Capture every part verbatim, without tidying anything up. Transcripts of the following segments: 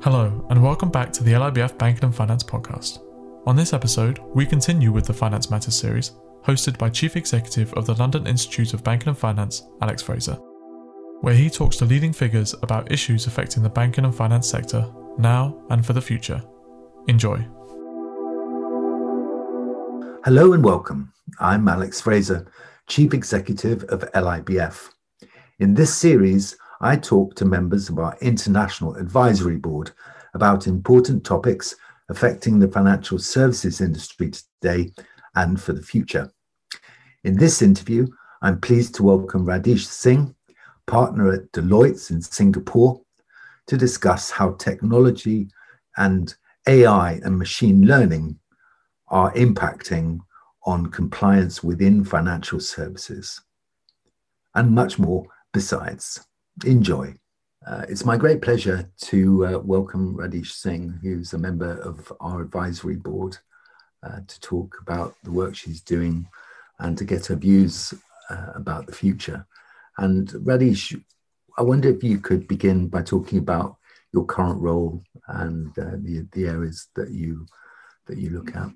Hello, and welcome back to the L I B F Banking and Finance podcast. On this episode, we continue with the Finance Matters series, hosted by Chief Executive of the London Institute of Banking and Finance, Alex Fraser, where he talks to leading figures about issues affecting the banking and finance sector, now and for the future. Enjoy. Hello and welcome. I'm Alex Fraser, Chief Executive of L I B F. In this series, I talk to members of our International Advisory Board about important topics affecting the financial services industry today and for the future. In this interview, I'm pleased to welcome Radish Singh, partner at Deloitte in Singapore, to discuss how technology and A I and machine learning are impacting on compliance within financial services, and much more besides. Enjoy. Uh, it's my great pleasure to uh, welcome Radish Singh, who's a member of our advisory board, uh, to talk about the work she's doing and to get her views uh, about the future. And Radish, I wonder if you could begin by talking about your current role and uh, the, the areas that you that you look at.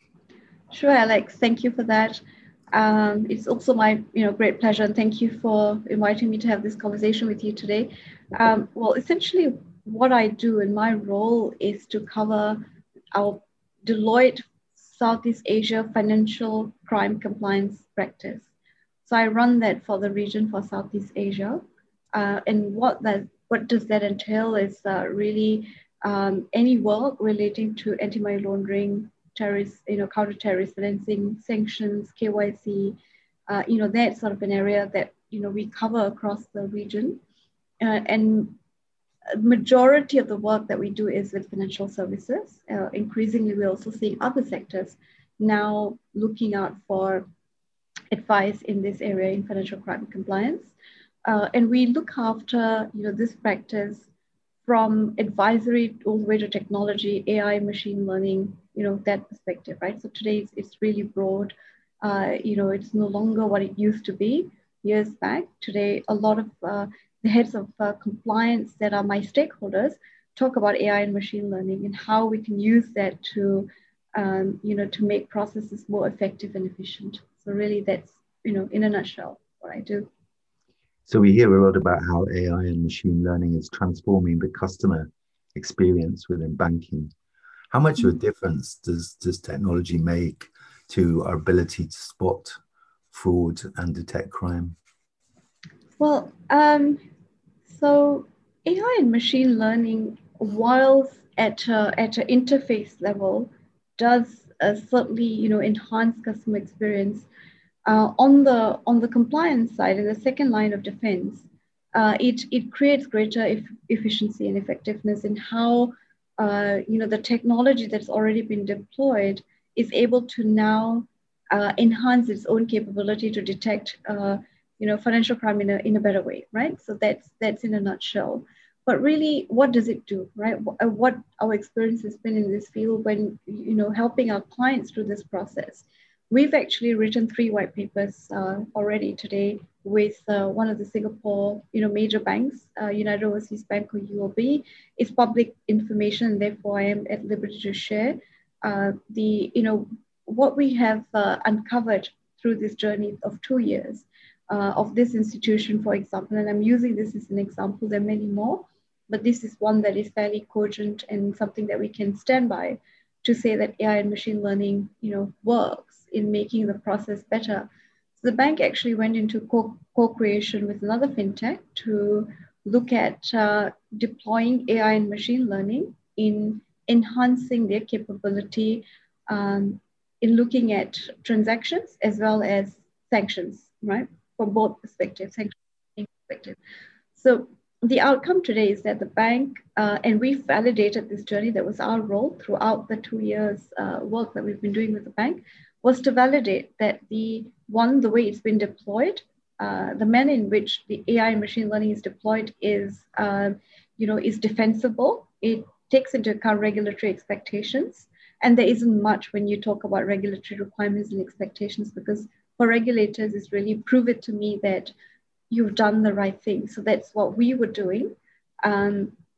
Sure, Alex. Thank you for that. Um, it's also my you know great pleasure, and thank you for inviting me to have this conversation with you today. Um, well, essentially, what I do in my role is to cover our Deloitte Southeast Asia financial crime compliance practice. So I run that for the region for Southeast Asia, uh, and what that what does that entail is uh, really um, any work relating to anti-money laundering, terrorist, you know, counter-terrorist financing, sanctions, K Y C, uh, you know, that's sort of an area that, you know, we cover across the region. Uh, and a majority of the work that we do is with financial services. Uh, increasingly, we're also seeing other sectors now looking out for advice in this area in financial crime compliance. Uh, and we look after, you know, this practice from advisory all the way to technology, A I, machine learning, you know, that perspective, right? So today it's, it's really broad. Uh, you know, it's no longer what it used to be years back. Today, a lot of uh, the heads of uh, compliance that are my stakeholders talk about A I and machine learning and how we can use that to, um, you know, to make processes more effective and efficient. So really that's, you know, in a nutshell, what I do. So we hear a lot about how A I and machine learning is transforming the customer experience within banking. How much of a difference does, does technology make to our ability to spot fraud and detect crime? Well, um, so A I and machine learning, whilst at a, at an interface level, does uh, certainly, you know, enhance customer experience. Uh, on the on the compliance side, in the second line of defense, uh, it it creates greater e- efficiency and effectiveness in how uh, you know the technology that's already been deployed is able to now uh, enhance its own capability to detect uh, you know financial crime in a in a better way, right? So that's that's in a nutshell. But really, what does it do, right? What our experience has been in this field when you know helping our clients through this process. We've actually written three white papers uh, already today with uh, one of the Singapore, you know, major banks, uh, United Overseas Bank or U O B. It's public information, and therefore I am at liberty to share uh, the, you know, what we have uh, uncovered through this journey of two years uh, of this institution, for example. And I'm using this as an example. There are many more, but this is one that is fairly cogent and something that we can stand by to say that A I and machine learning, you know, works in making the process better. So the bank actually went into co- co-creation with another fintech to look at uh, deploying A I and machine learning in enhancing their capability um, in looking at transactions as well as sanctions, right? From both perspectives, sanctions perspective. So the outcome today is that the bank, uh, and we've validated this journey, that was our role throughout the two years uh, work that we've been doing with the bank, was to validate that the one, the way it's been deployed, uh, the manner in which the A I and machine learning is deployed is, uh, you know, is defensible. It takes into account regulatory expectations. And there isn't much when you talk about regulatory requirements and expectations, because for regulators, it's really prove it to me that you've done the right thing. So that's what we were doing. Um,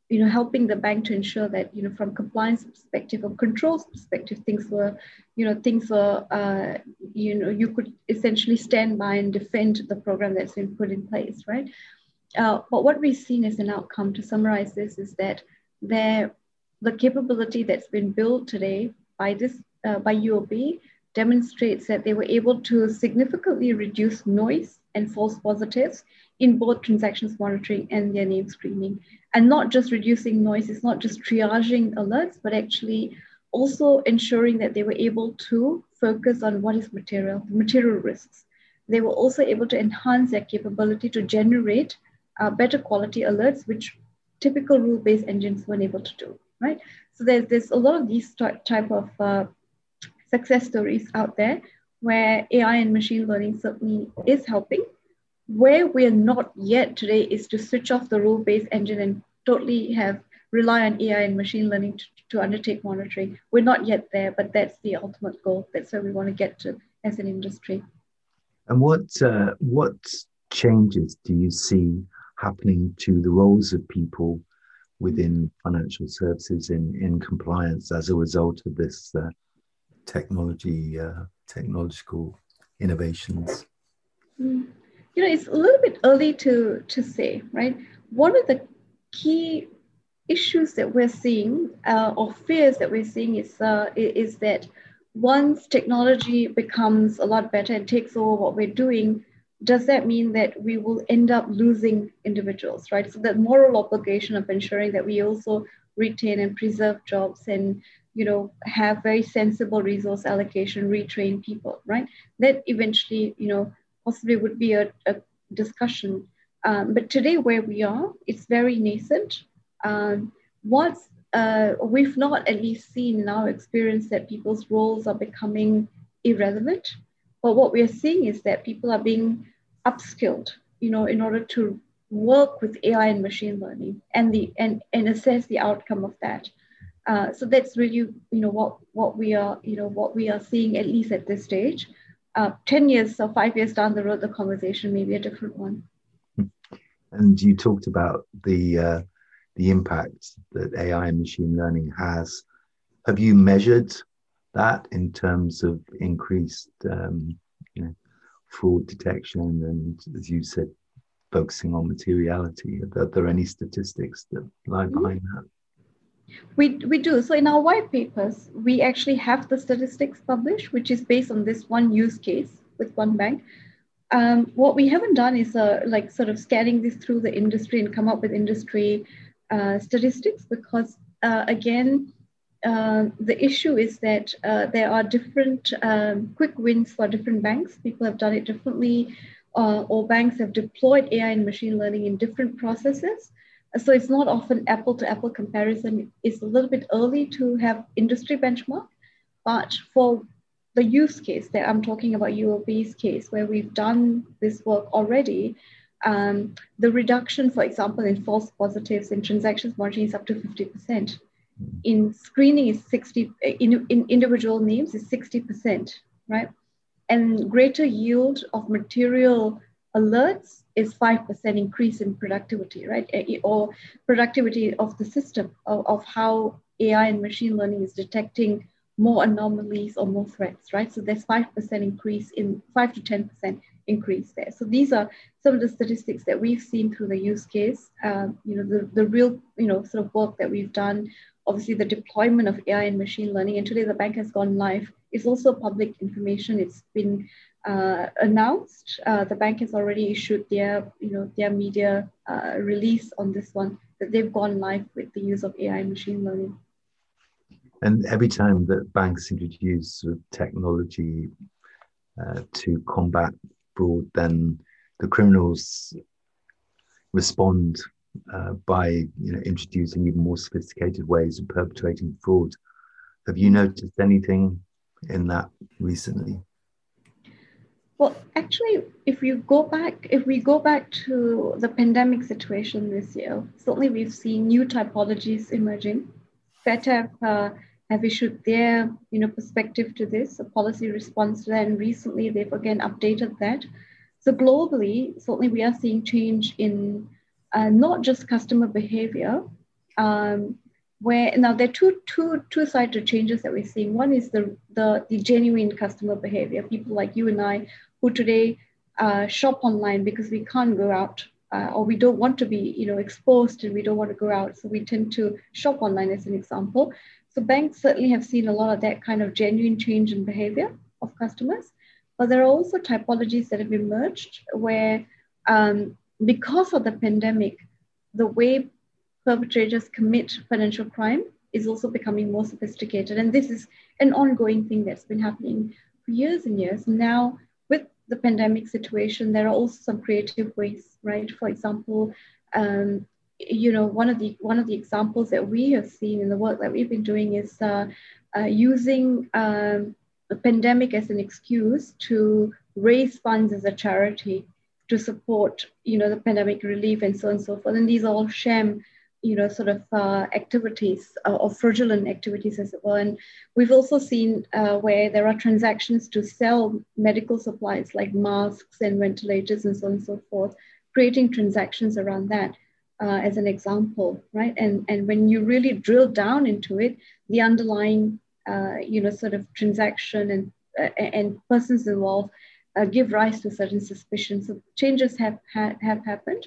you know, helping the bank to ensure that, you know, from compliance perspective or controls perspective, things were, you know, things were, uh, you know, you could essentially stand by and defend the program that's been put in place, right? Uh, but what we've seen as an outcome, to summarize this, is that there, the capability that's been built today by this, uh, by U O B demonstrates that they were able to significantly reduce noise and false positives in both transactions monitoring and their name screening. And not just reducing noise, it's not just triaging alerts, but actually also ensuring that they were able to focus on what is material, material risks. They were also able to enhance their capability to generate uh, better quality alerts, which typical rule-based engines weren't able to do, right? So there's, there's a lot of these type of uh, success stories out there where A I and machine learning certainly is helping. Where we're not yet today is to switch off the rule-based engine and totally have rely on A I and machine learning to, to undertake monitoring. We're not yet there, but that's the ultimate goal. That's where we want to get to as an industry. And what uh, what changes do you see happening to the roles of people within financial services in, in compliance as a result of this uh, technology, uh, technological innovations? Mm. You know, it's a little bit early to, to say, right? One of the key issues that we're seeing, uh, or fears that we're seeing, is uh, is that once technology becomes a lot better and takes over what we're doing, does that mean that we will end up losing individuals, right? So that moral obligation of ensuring that we also retain and preserve jobs and, you know, have very sensible resource allocation, retrain people, right? That eventually, you know, possibly would be a, a discussion. Um, but today where we are, it's very nascent. Um, once uh, we've not at least seen in our experience that people's roles are becoming irrelevant. But what we are seeing is that people are being upskilled, you know, in order to work with A I and machine learning and the and, and assess the outcome of that. Uh, so that's really, you know, what what we are, you know, what we are seeing at least at this stage. Uh, ten years or five years down the road, the conversation may be a different one. And you talked about the uh, the impact that A I and machine learning has. Have you measured that in terms of increased um, you know, fraud detection and, as you said, focusing on materiality? Are there any statistics that lie behind mm-hmm. that? We, we do. So in our white papers, we actually have the statistics published, which is based on this one use case with one bank. Um, what we haven't done is uh, like sort of scanning this through the industry and come up with industry uh, statistics because, uh, again, uh, the issue is that uh, there are different um, quick wins for different banks. People have done it differently, uh, or banks have deployed A I and machine learning in different processes. So it's not often apple to apple comparison. It's a little bit early to have industry benchmark, but for the use case that I'm talking about, U O B's case, where we've done this work already, um, the reduction, for example, in false positives in transactions monitoring is up to fifty percent. In screening is sixty, in, in individual names is sixty percent, right? And greater yield of material alerts is five percent increase in productivity, right? Or productivity of the system of, of how A I and machine learning is detecting more anomalies or more threats, right? So there's five percent increase in five to ten percent increase there. So these are some of the statistics that we've seen through the use case, um, you know, the, the real, you know, sort of work that we've done, obviously the deployment of A I and machine learning, and today the bank has gone live. It's also public information. It's been uh, announced. Uh, the bank has already issued their, you know, their media uh, release on this one, that they've gone live with the use of A I and machine learning. And every time that banks introduce sort of technology uh, to combat fraud, then the criminals respond uh, by you know, introducing even more sophisticated ways of perpetrating fraud. Have you noticed anything in that recently? Well, actually, if you go back, if we go back to the pandemic situation this year, certainly we've seen new typologies emerging. FATF uh, have issued their, you know, perspective to this, a policy response to that, and recently they've again updated that. So globally, certainly we are seeing change in uh, not just customer behavior, um, where now there are two, two, two sides to changes that we're seeing. One is the, the, the genuine customer behavior, people like you and I who today uh, shop online because we can't go out uh, or we don't want to be you know, exposed and we don't want to go out. So we tend to shop online as an example. So banks certainly have seen a lot of that kind of genuine change in behavior of customers. But there are also typologies that have emerged where um, because of the pandemic, the way perpetrators commit financial crime is also becoming more sophisticated. And this is an ongoing thing that's been happening for years and years. Now, with the pandemic situation, there are also some creative ways, right? For example, um, you know, one of the one of the examples that we have seen in the work that we've been doing is uh, uh, using um, the pandemic as an excuse to raise funds as a charity to support, you know, the pandemic relief and so on and so forth. And these are all sham, you know, sort of uh, activities uh, or fraudulent activities as it were. And we've also seen uh, where there are transactions to sell medical supplies like masks and ventilators and so on and so forth, creating transactions around that uh, as an example, right? And, and when you really drill down into it, the underlying, uh, you know, sort of transaction and, uh, and persons involved uh, give rise to certain suspicions. So changes have, ha- have happened.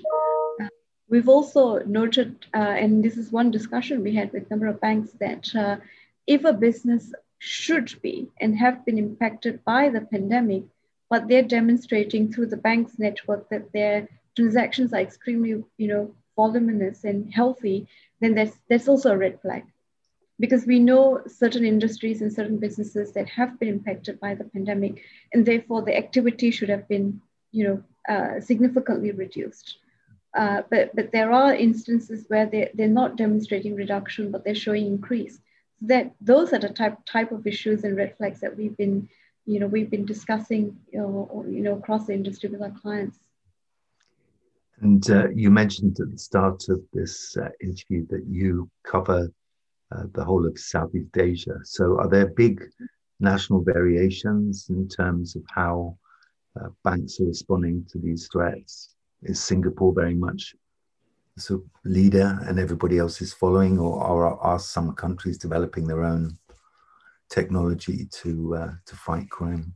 We've also noted, uh, and this is one discussion we had with a number of banks, that uh, if a business should be and have been impacted by the pandemic, but they're demonstrating through the bank's network that their transactions are extremely, you know, voluminous and healthy, then that's, that's also a red flag. Because we know certain industries and certain businesses that have been impacted by the pandemic, and therefore the activity should have been, you know, uh, significantly reduced. Uh, but, but there are instances where they, they're not demonstrating reduction, but they're showing increase. That those are the type, type of issues and red flags that we've been, you know, we've been discussing, you know, or, you know, across the industry with our clients. And uh, you mentioned at the start of this uh, interview that you cover uh, the whole of Southeast Asia. So are there big national variations in terms of how uh, banks are responding to these threats? Is Singapore very much the sort of leader and everybody else is following, or are, are some countries developing their own technology to uh, to fight crime?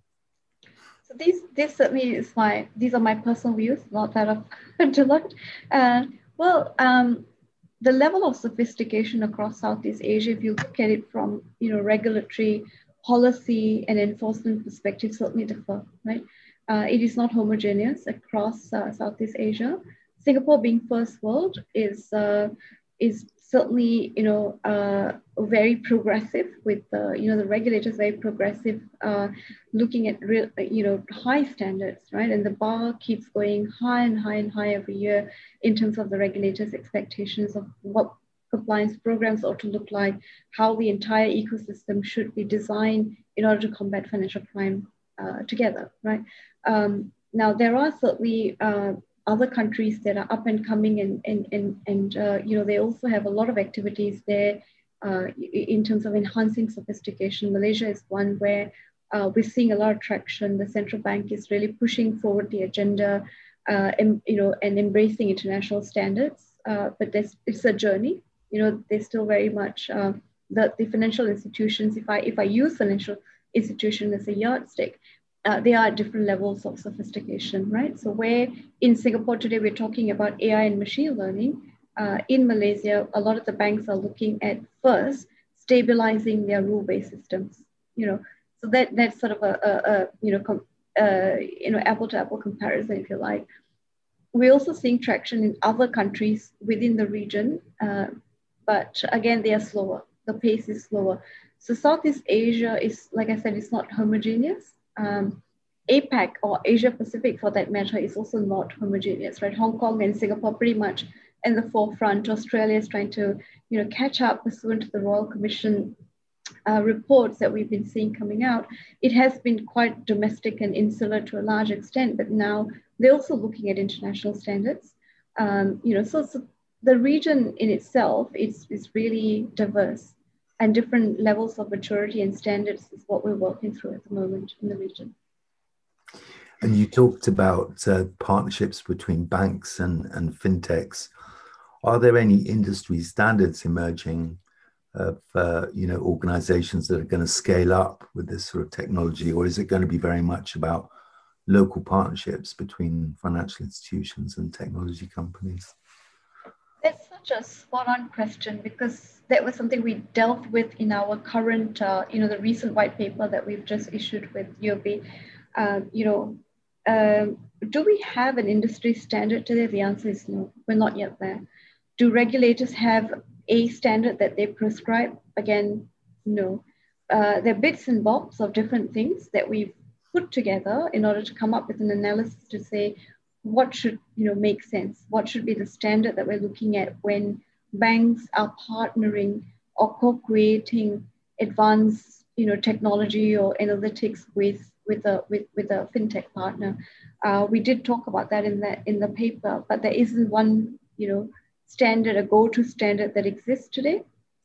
So these, this certainly is my, these are my personal views, not that of Deloitte. Uh, well, um, the level of sophistication across Southeast Asia, if you look at it from, you know, regulatory policy and enforcement perspective, certainly differ, right? Uh, it is not homogeneous across uh, Southeast Asia. Singapore, being first world, is uh, is certainly, you know, uh, very progressive with uh, you know, the regulators very progressive, uh, looking at real, you know, high standards, right? And the bar keeps going high and high and high every year in terms of the regulators' expectations of what compliance programs ought to look like, how the entire ecosystem should be designed in order to combat financial crime uh, together, right? Um, now, there are certainly uh, other countries that are up and coming, and, and, and, and uh, you know, they also have a lot of activities there uh, in terms of enhancing sophistication. Malaysia is one where uh, we're seeing a lot of traction. The central bank is really pushing forward the agenda uh, and, you know, and embracing international standards. Uh, but there's, it's a journey. You know, there's still very much uh, the, the financial institutions. If I, if I use financial institution as a yardstick, Uh, they are at different levels of sophistication, right? So where in Singapore today, we're talking about A I and machine learning, uh, in Malaysia, a lot of the banks are looking at first stabilizing their rule-based systems, you know, so that that's sort of a, a, a you know, com, uh, you know, apple to apple comparison, if you like. We're also seeing traction in other countries within the region, uh, but again, they are slower. The pace is slower. So Southeast Asia is, like I said, it's not homogeneous. Um, APAC or Asia Pacific, for that matter, is also not homogeneous, right? Hong Kong and Singapore pretty much in the forefront. Australia is trying to, you know, catch up pursuant to the Royal Commission uh, reports that we've been seeing coming out. It has been quite domestic and insular to a large extent, but now they're also looking at international standards. Um, you know, so, so the region in itself is, is really diverse. And different levels of maturity and standards is what we're working through at the moment in the region. And you talked about uh, partnerships between banks and, and fintechs. Are there any industry standards emerging of uh, you know organizations that are going to scale up with this sort of technology, or is it going to be very much about local partnerships between financial institutions and technology companies? That's such a spot-on question, because that was something we dealt with in our current, uh, you know, the recent white paper that we've just issued with U O B. Uh, you know, um, do we have an industry standard today? The answer is no, we're not yet there. Do regulators have a standard that they prescribe? Again, no. Uh, there are bits and bobs of different things that we've put together in order to come up with an analysis to say, what should you know make sense? What should be the standard that we're looking at when banks are partnering or co-creating advanced you know technology or analytics with with a with, with a fintech partner? Uh, we did talk about that in the in the paper, but there isn't one you know standard, a go-to standard that exists today.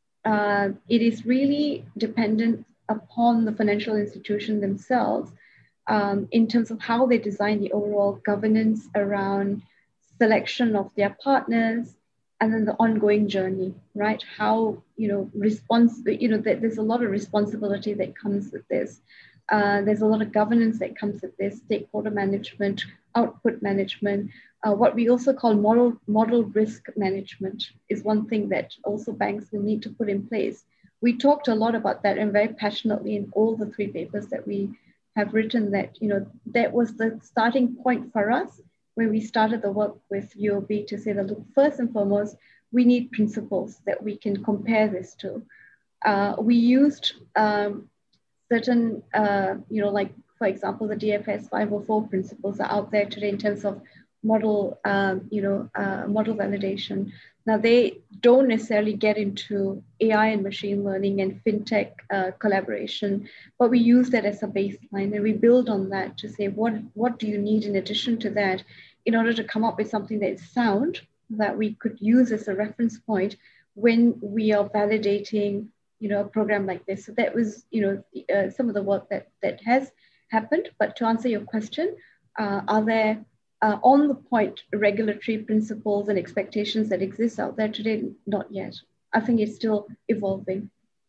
Uh, it is really dependent upon the financial institution themselves. Um, in terms of how they design the overall governance around selection of their partners, and then the ongoing journey, right? How, you know, response, you know, there's a lot of responsibility that comes with this. Uh, there's a lot of governance that comes with this, stakeholder management, output management. Uh, what we also call model, model risk management is one thing that also banks will need to put in place. We talked a lot about that, and very passionately in all the three papers that we have written, that, you know, that was the starting point for us when we started the work with U O B to say that, look, first and foremost, we need principles that we can compare this to. Uh, we used um, certain, uh, you know, like, for example, the D F S five oh four principles are out there today in terms of model, um, you know, uh, model validation. Now, they don't necessarily get into A I and machine learning and fintech uh, collaboration, but we use that as a baseline, and we build on that to say, what, what do you need in addition to that in order to come up with something that is sound, that we could use as a reference point when we are validating, you know, a program like this. So that was, you know, uh, some of the work that, that has happened. But to answer your question, uh, are there Uh, on the point regulatory principles and expectations that exist out there today? Not yet. I think it's still evolving.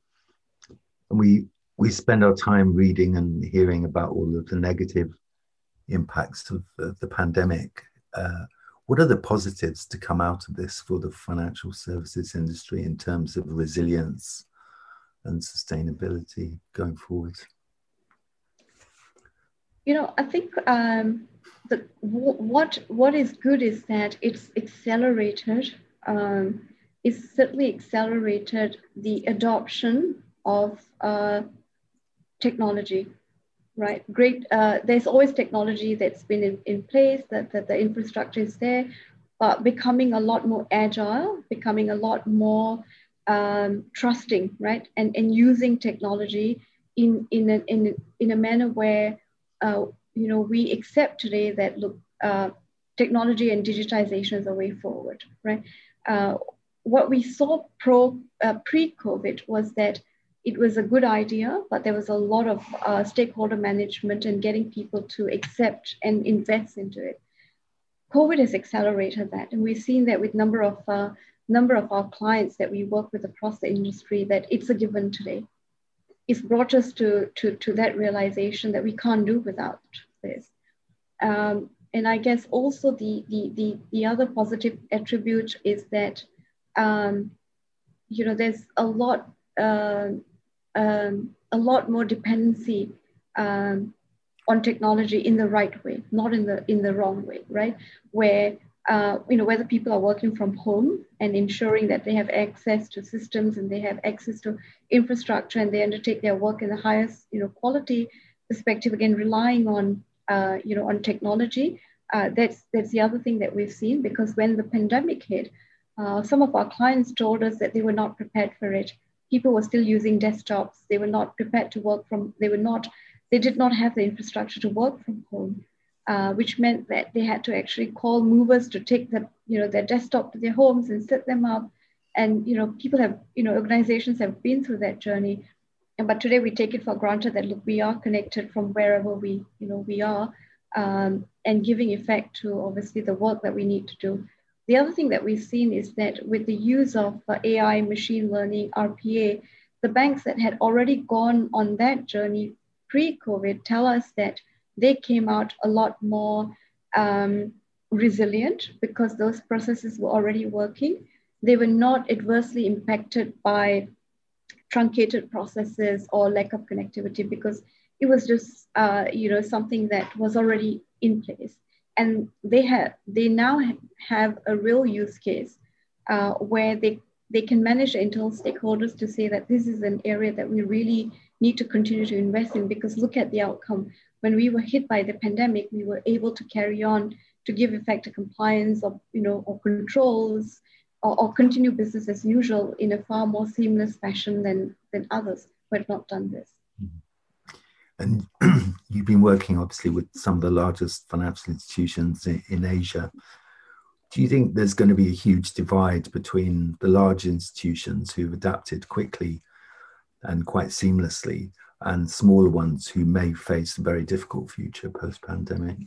We we spend our time reading and hearing about all of the negative impacts of, of the pandemic. Uh, what are the positives to come out of this for the financial services industry in terms of resilience and sustainability going forward? You know, I think um, the, what what is good is that it's accelerated. Um, it's certainly accelerated the adoption of uh, technology, right? Great. Uh, there's always technology that's been in, in place, that, that the infrastructure is there, but becoming a lot more agile, becoming a lot more um, trusting, right? And, and using technology in, in, a, in, a, in a manner where Uh, you know, we accept today that, look, uh, technology and digitization is a way forward, right? Uh, what we saw pro uh, pre-COVID was that it was a good idea, but there was a lot of uh, stakeholder management and getting people to accept and invest into it. COVID has accelerated that, and we've seen that with number of uh, number of our clients that we work with across the industry, that it's a given today. It's brought us to, to, to that realization that we can't do without this. Um, and I guess also the, the, the, the other positive attribute is that, um, you know, there's a lot, uh, um, a lot more dependency um, on technology in the right way, not in the, in the wrong way, right? Where Uh, you know, whether people are working from home and ensuring that they have access to systems and they have access to infrastructure and they undertake their work in the highest, you know, quality perspective, again, relying on, uh, you know, on technology. Uh, that's, that's the other thing that we've seen, because when the pandemic hit, uh, some of our clients told us that they were not prepared for it. People were still using desktops. They were not prepared to work from, they were not, they did not have the infrastructure to work from home. Uh, which meant that they had to actually call movers to take the, you know, their desktop to their homes and set them up. And, you know, people have, you know, organizations have been through that journey. And, but today we take it for granted that, look, we are connected from wherever we, you know, we are, um, and giving effect to obviously the work that we need to do. the other thing that we've seen is that with the use of uh, A I, machine learning, R P A, the banks that had already gone on that journey pre-COVID tell us that they came out a lot more um, resilient because those processes were already working. They were not adversely impacted by truncated processes or lack of connectivity because it was just uh, you know something that was already in place. And they have they now have a real use case uh, where they they can manage the internal stakeholders to say that this is an area that we really need to continue to invest in, because look at the outcome. When we were hit by the pandemic, we were able to carry on to give effect to compliance or, you know, or controls or, or continue business as usual in a far more seamless fashion than, than others who had not done this. And you've been working obviously with some of the largest financial institutions in, in Asia. Do you think there's going to be a huge divide between the large institutions who've adapted quickly and quite seamlessly and smaller ones who may face a very difficult future post-pandemic?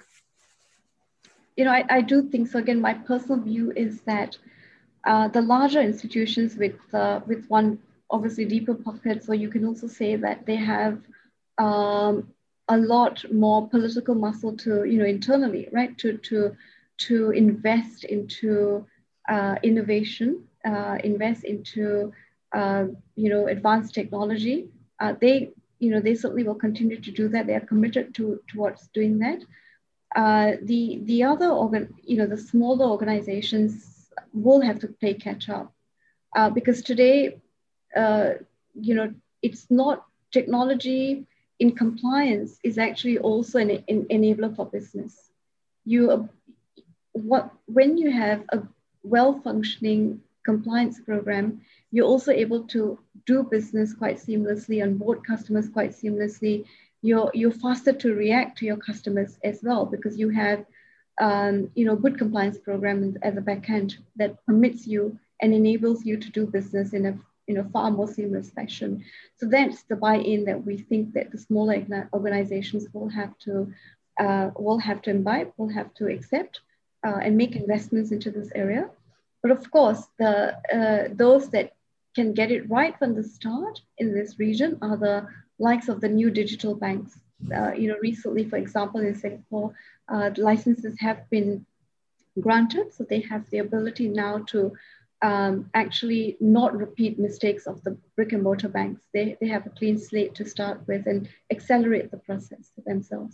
You know, I, I do think so. Again, my personal view is that uh, the larger institutions with uh, with one obviously deeper pockets, or you can also say that they have um, a lot more political muscle to, you know, internally, right, to to to invest into uh, innovation, uh, invest into uh, you know advanced technology. Uh, they you know they certainly will continue to do that. They are committed to towards doing that. Uh, the the other organ, you know, the smaller organizations will have to play catch up uh, because today, uh, you know, it's not technology in compliance is actually also an, an enabler for business. You what when you have a well-functioning compliance program, you're also able to do business quite seamlessly, onboard customers quite seamlessly. You're, you're faster to react to your customers as well because you have um, you know, good compliance program at the back end that permits you and enables you to do business in a in a far more seamless fashion. So that's the buy-in that we think that the smaller organizations will have to uh, will have to imbibe, will have to accept uh, and make investments into this area. But of course, the uh, those that can get it right from the start in this region are the likes of the new digital banks. Uh, you know, recently, for example, in Singapore, uh, the licenses have been granted, so they have the ability now to um, actually not repeat mistakes of the brick and mortar banks. They, they have a clean slate to start with and accelerate the process for themselves.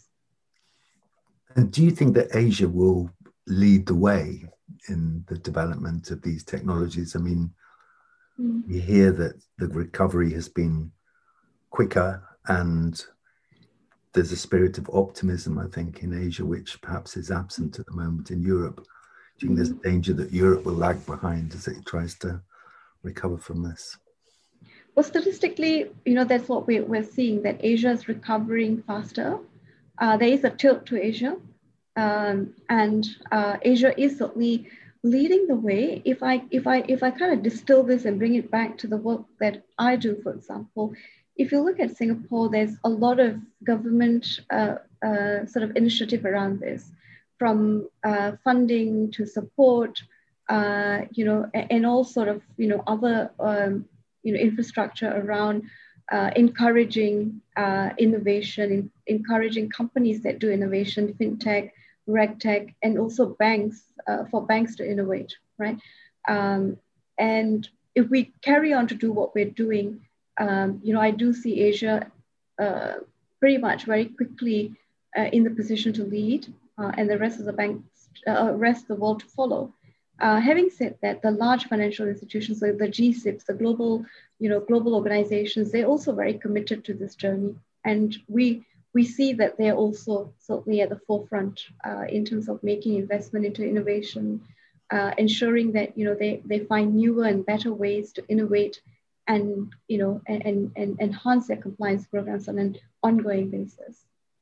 And do you think that Asia will lead the way in the development of these technologies? I mean, mm. you hear that the recovery has been quicker and there's a spirit of optimism, I think, in Asia, which perhaps is absent at the moment in Europe. Do you think there's a danger that Europe will lag behind as it tries to recover from this? Well, statistically, you know, that's what we, we're seeing, that Asia is recovering faster. Uh, there is a tilt to Asia. Um, and uh, Asia is certainly leading the way. If I, if I, if I kind of distill this and bring it back to the work that I do, for example, if you look at Singapore, there's a lot of government uh, uh, sort of initiative around this, from uh, funding to support, uh, you know, and, and all sort of, you know, other, um, you know, infrastructure around uh, encouraging uh, innovation, in, encouraging companies that do innovation, fintech, regtech, and also banks, uh, for banks to innovate, right? Um, and if we carry on to do what we're doing, um, you know, I do see Asia uh, pretty much very quickly uh, in the position to lead. Uh, and the rest of the banks, uh, rest of the world to follow. Uh, having said that, the large financial institutions, like the G SIBs, the global, you know, global organizations, they're also very committed to this journey, and we we see that they're also certainly at the forefront uh, in terms of making investment into innovation, uh, ensuring that, you know, they they find newer and better ways to innovate, and you know, and and, and enhance their compliance programs on an ongoing basis.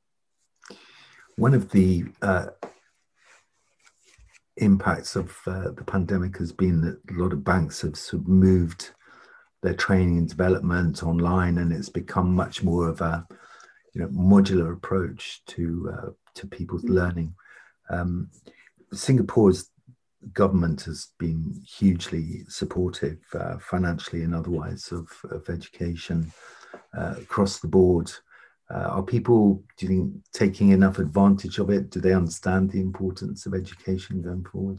One of the uh, impacts of uh, the pandemic has been that a lot of banks have sort of moved their training and development online, and it's become much more of a, you know, modular approach to uh, to people's learning. Um, Singapore's government has been hugely supportive, uh, financially and otherwise, of, of education uh, across the board. Uh, are people, do you think, taking enough advantage of it? Do they understand the importance of education going forward?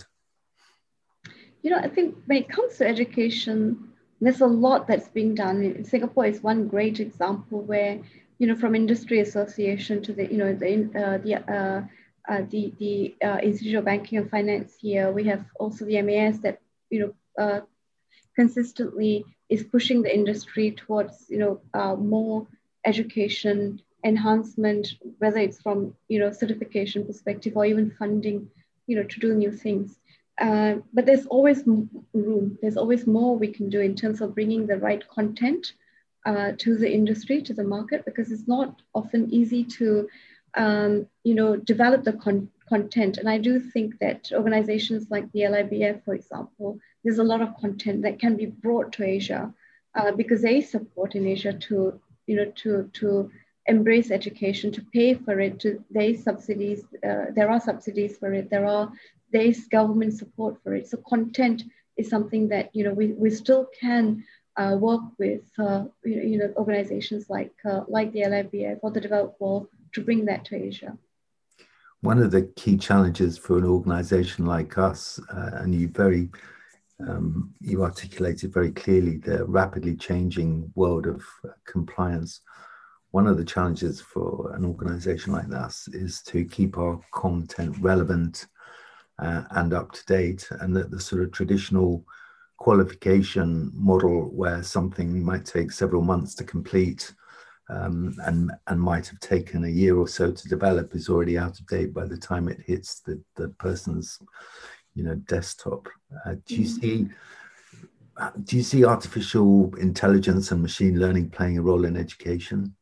You know, I think when it comes to education, there's a lot that's being done. In Singapore is one great example where, you know, from industry association to the, you know, the uh, the uh, uh, the the uh, Institute of Banking and Finance here, we have also the M A S that, you know, uh, consistently is pushing the industry towards, you know, uh, more education enhancement, whether it's from, you know, certification perspective or even funding, you know, to do new things. Uh, but there's always room. There's always more we can do in terms of bringing the right content uh, to the industry, to the market, because it's not often easy to, um, you know, develop the con- content. And I do think that organizations like the L I B F, for example, there's a lot of content that can be brought to Asia uh, because they support in Asia to, you know, to to embrace education, to pay for it. To they subsidies. Uh, there are subsidies for it. There are there's government support for it. So content is something that, you know, we, we still can uh, work with, uh, you, know, you know, organizations like uh, like the L I B F or the Developed World to bring that to Asia. One of the key challenges for an organization like us, uh, and you very um, you articulated very clearly the rapidly changing world of uh, compliance. One of the challenges for an organization like us is to keep our content relevant Uh, and up to date, and that the sort of traditional qualification model where something might take several months to complete um, and and might have taken a year or so to develop is already out of date by the time it hits the, the person's, you know, desktop. Uh, do you see do you see artificial intelligence and machine learning playing a role in education?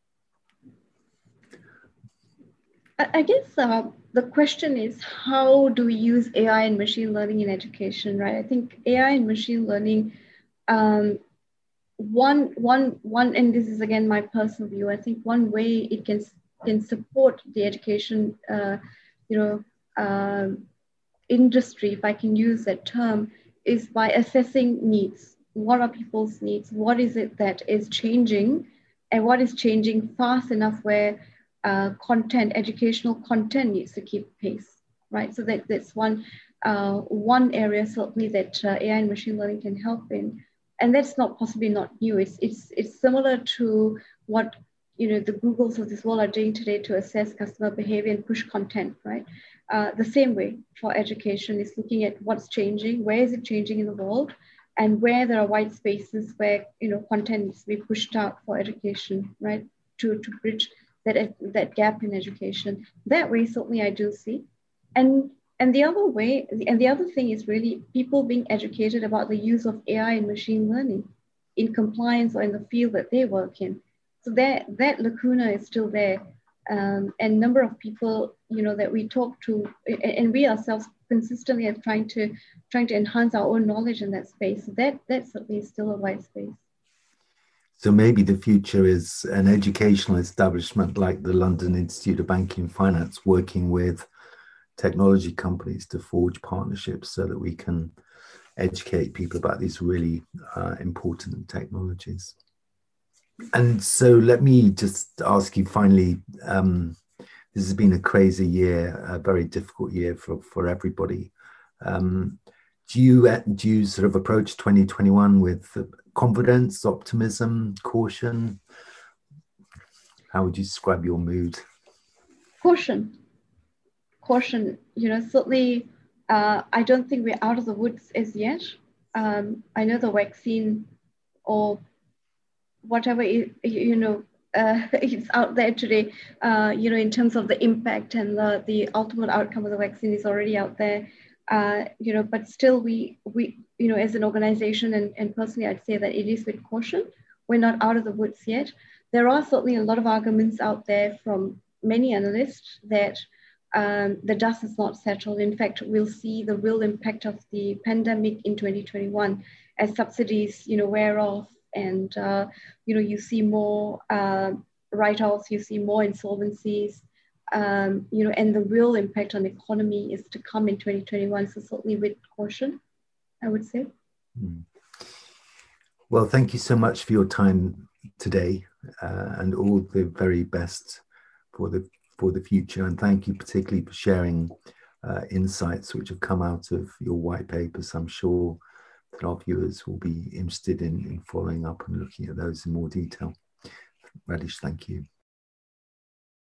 I guess uh, the question is, how do we use A I and machine learning in education, right? I think A I and machine learning, um, one, one, one, and this is again my personal view, I think one way it can, can support the education, uh, you know, uh, industry, if I can use that term, is by assessing needs. What are people's needs? What is it that is changing? And what is changing fast enough where uh, content, educational content needs to keep pace, right? So that, that's one, uh, one area certainly that uh, A I and machine learning can help in. And that's not possibly not new. It's, it's, it's similar to what, you know, the Googles of this world are doing today to assess customer behavior and push content, right? Uh, the same way for education is looking at what's changing, where is it changing in the world, and where there are white spaces where, you know, content needs to be pushed out for education, right? To, to bridge that, that gap in education. That way, certainly I do see. And, and the other way, and the other thing is really people being educated about the use of A I and machine learning in compliance or in the field that they work in. So that, that lacuna is still there. Um, and number of people, you know, that we talk to, and we ourselves consistently are trying to trying to enhance our own knowledge in that space. So that that certainly is still a white space. So maybe the future is an educational establishment like the London Institute of Banking and Finance working with technology companies to forge partnerships so that we can educate people about these really uh, important technologies. And so let me just ask you finally, um, this has been a crazy year, a very difficult year for, for everybody. Um, do you do you sort of approach twenty twenty-one with confidence, optimism, caution? How would you describe your mood? Caution. Caution. You know, certainly, uh, I don't think we're out of the woods as yet. Um, I know the vaccine or whatever, it, you know, uh, it's out there today, uh, you know, in terms of the impact and the, the ultimate outcome of the vaccine is already out there, uh, you know, but still we, we, you know, as an organization and, and personally, I'd say that it is with caution. We're not out of the woods yet. There are certainly a lot of arguments out there from many analysts that um, the dust has not settled. In fact, we'll see the real impact of the pandemic in twenty twenty-one as subsidies, you know, wear off, and uh, you know, you see more uh, write-offs, you see more insolvencies, um, you know, and the real impact on the economy is to come in twenty twenty-one. So certainly with caution, I would say. Mm. Well, thank you so much for your time today, uh, and all the very best for the for the future. And thank you particularly for sharing uh, insights which have come out of your white papers. I'm sure that our viewers will be interested in, in following up and looking at those in more detail. Rajesh, thank you.